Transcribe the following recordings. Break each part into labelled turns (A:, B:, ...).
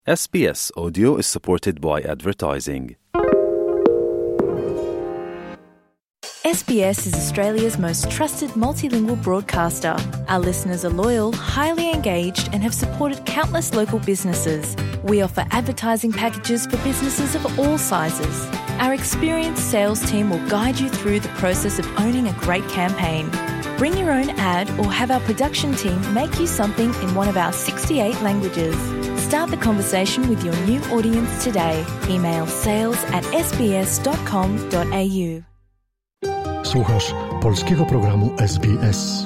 A: SBS Audio is supported by advertising.
B: SBS is Australia's most trusted multilingual broadcaster. Our listeners are loyal, highly engaged, and have supported countless local businesses. We offer advertising packages for businesses of all sizes. Our experienced sales team will guide you through the process of owning a great campaign. Bring your own ad or have our production team make you something in one of our 68 languages. Start the conversation with your new audience today. Email sales@sbs.com.au.
C: Słuchasz polskiego programu SBS.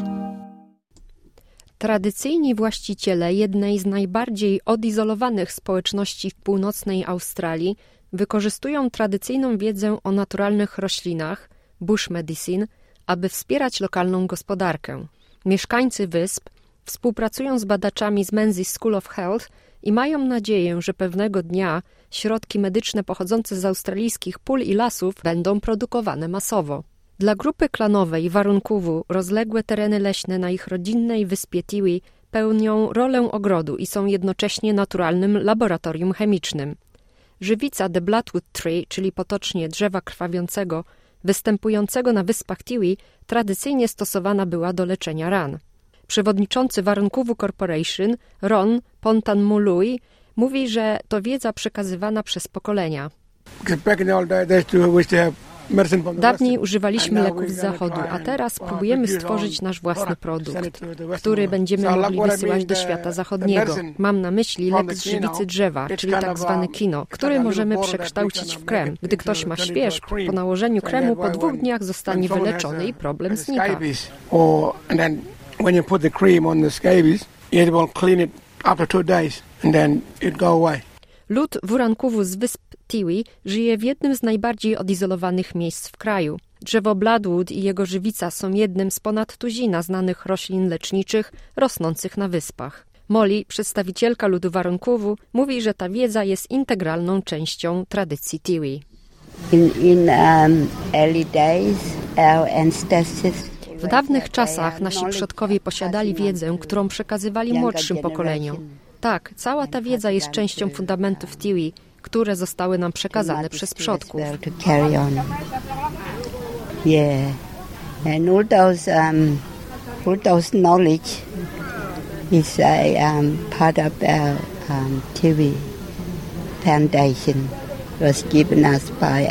D: Tradycyjni właściciele jednej z najbardziej odizolowanych społeczności w północnej Australii wykorzystują tradycyjną wiedzę o naturalnych roślinach, bush medicine, aby wspierać lokalną gospodarkę. Mieszkańcy wysp współpracują z badaczami z Menzies School of Health i mają nadzieję, że pewnego dnia środki medyczne pochodzące z australijskich pól i lasów będą produkowane masowo. Dla grupy klanowej Warunkuwu rozległe tereny leśne na ich rodzinnej wyspie Tiwi pełnią rolę ogrodu i są jednocześnie naturalnym laboratorium chemicznym. Żywica The Bloodwood Tree, czyli potocznie drzewa krwawiącego, występującego na wyspach Tiwi, tradycyjnie stosowana była do leczenia ran. Przewodniczący Warunkuwu Corporation, Ron Pontanmului, mówi, że to wiedza przekazywana przez pokolenia. Dawniej używaliśmy leków z zachodu, a teraz próbujemy stworzyć nasz własny produkt, który będziemy mogli wysyłać do świata zachodniego. Mam na myśli lek z żywicy drzewa, czyli tak zwany kino, który możemy przekształcić w krem. Gdy ktoś ma świerzb, po nałożeniu kremu po 2 dniach zostanie wyleczony i problem znika.
E: When you put the cream on the scabies, it will clean it after 2 days and then it go away.
D: Lud Warunkuwu z wysp Tiwi żyje w jednym z najbardziej odizolowanych miejsc w kraju. Drzewo Bloodwood i jego żywica są jednym z ponad tuzina znanych roślin leczniczych rosnących na wyspach. Molly, przedstawicielka ludu Warunkuwu, mówi, że ta wiedza jest integralną częścią tradycji Tiwi.
F: In early days, our ancestors
D: w dawnych czasach nasi przodkowie posiadali wiedzę, którą przekazywali młodszym pokoleniom. Tak, cała ta wiedza jest częścią fundamentów Tiwi, które zostały nam przekazane przez przodków.
F: Yeah, and all those knowledge is part of our Tiwi foundation was given us by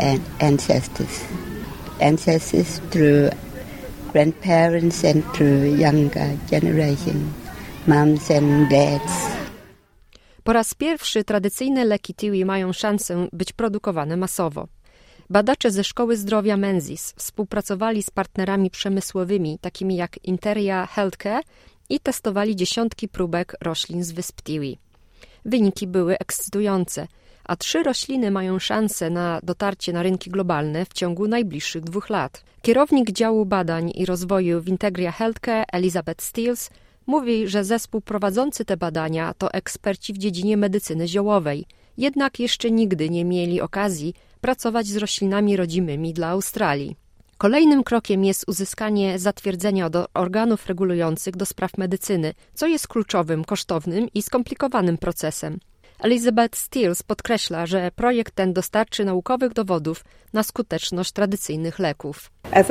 F: ancestors through grandparents and through younger generation, moms and dads.
D: Po raz pierwszy tradycyjne leki Tiwi mają szansę być produkowane masowo. Badacze ze Szkoły Zdrowia Menzies współpracowali z partnerami przemysłowymi, takimi jak Interia Healthcare, i testowali dziesiątki próbek roślin z wysp Tiwi. Wyniki były ekscytujące, a 3 rośliny mają szansę na dotarcie na rynki globalne w ciągu najbliższych 2 lat. Kierownik działu badań i rozwoju w Interia Healthcare, Elizabeth Steels, mówi, że zespół prowadzący te badania to eksperci w dziedzinie medycyny ziołowej, jednak jeszcze nigdy nie mieli okazji pracować z roślinami rodzimymi dla Australii. Kolejnym krokiem jest uzyskanie zatwierdzenia od organów regulujących do spraw medycyny, co jest kluczowym, kosztownym i skomplikowanym procesem. Elizabeth Steels podkreśla, że projekt ten dostarczy naukowych dowodów na skuteczność tradycyjnych leków.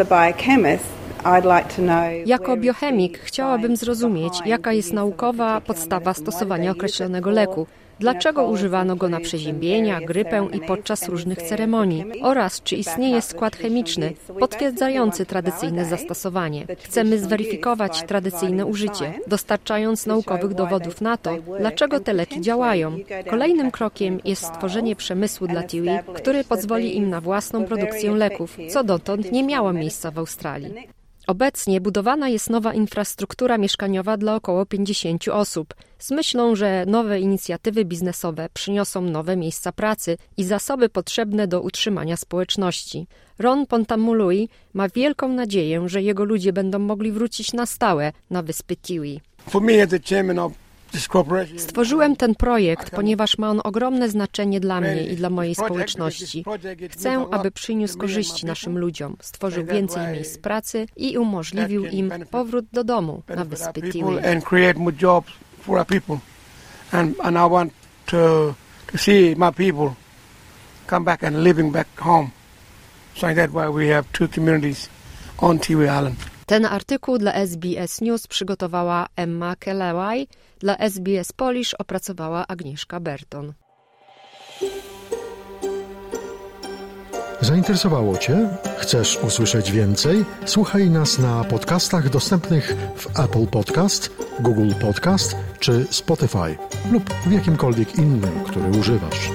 D: Jako biochemik chciałabym zrozumieć, jaka jest naukowa podstawa stosowania określonego leku, dlaczego używano go na przeziębienia, grypę i podczas różnych ceremonii oraz czy istnieje skład chemiczny potwierdzający tradycyjne zastosowanie. Chcemy zweryfikować tradycyjne użycie, dostarczając naukowych dowodów na to, dlaczego te leki działają. Kolejnym krokiem jest stworzenie przemysłu dla Tiwi, który pozwoli im na własną produkcję leków, co dotąd nie miało miejsca w Australii. Obecnie budowana jest nowa infrastruktura mieszkaniowa dla około 50 osób, z myślą, że nowe inicjatywy biznesowe przyniosą nowe miejsca pracy i zasoby potrzebne do utrzymania społeczności. Ron Pontanmului ma wielką nadzieję, że jego ludzie będą mogli wrócić na stałe na wyspy Tiwi. Stworzyłem ten projekt, ponieważ ma on ogromne znaczenie dla mnie i dla mojej społeczności. Chcę, aby przyniósł korzyści naszym ludziom, stworzył więcej miejsc pracy i umożliwił im powrót do domu na wyspy Tiwi.
E: to see my people come back and living back home. So that's why we have 2 communities on Tiwi Island.
D: Ten artykuł dla SBS News przygotowała Emma Kellaway, dla SBS Polish opracowała Agnieszka Berton.
C: Zainteresowało Cię? Chcesz usłyszeć więcej? Słuchaj nas na podcastach dostępnych w Apple Podcast, Google Podcast czy Spotify lub w jakimkolwiek innym, który używasz.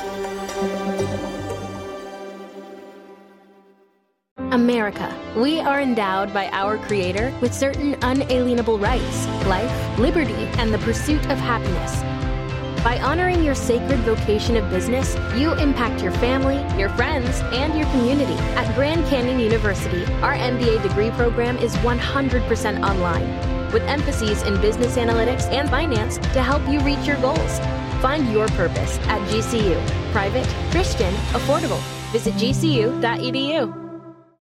G: America. We are endowed by our Creator with certain unalienable rights: life, liberty, and the pursuit of happiness. By honoring your sacred vocation of business, you impact your family, your friends, and your community. At Grand Canyon University, our MBA degree program is 100% online, with emphases in business analytics and finance to help you reach your goals. Find your purpose at GCU. Private, Christian, affordable. Visit gcu.edu.